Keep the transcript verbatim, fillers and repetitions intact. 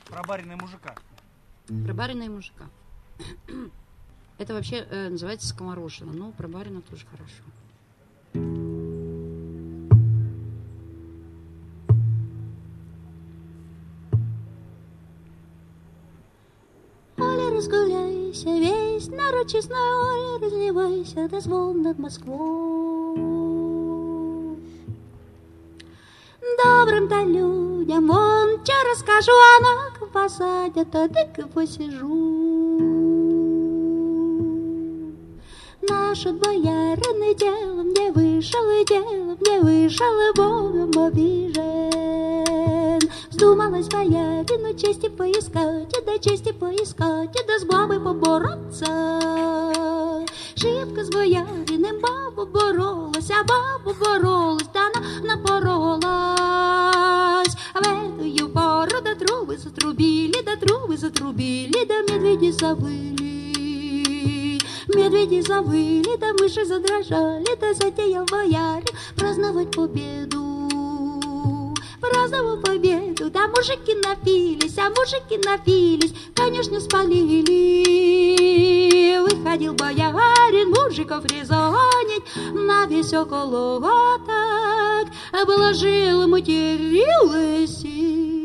Про барина и мужика. Про барина и мужика. Это вообще э, называется скоморошина, но про барина тоже хорошо. Оля, разгуляйся, весь народ честной, Оля, разливайся до звон над Москвой. Добрым-то людям вон че расскажу, а на посадят, а так и посижу. Наши боярины делом не вышел, и делом не вышел, и Богом обижен. Вздумалась боярину чести поискать, и до чести поискать, и до с бабой побороться. Шибко с боярином баба боролась, а баба боролась, да она напоролась. А в эту пору до трубы затрубили, до трубы затрубили, да медведи завыли. Медведи завыли, да мыши задрожали, да затеял боярин праздновать победу. Праздновал победу, да мужики напились, а мужики напились, конечно, спалили. Выходил боярин мужиков резонить на весь околоток, обложил материлась.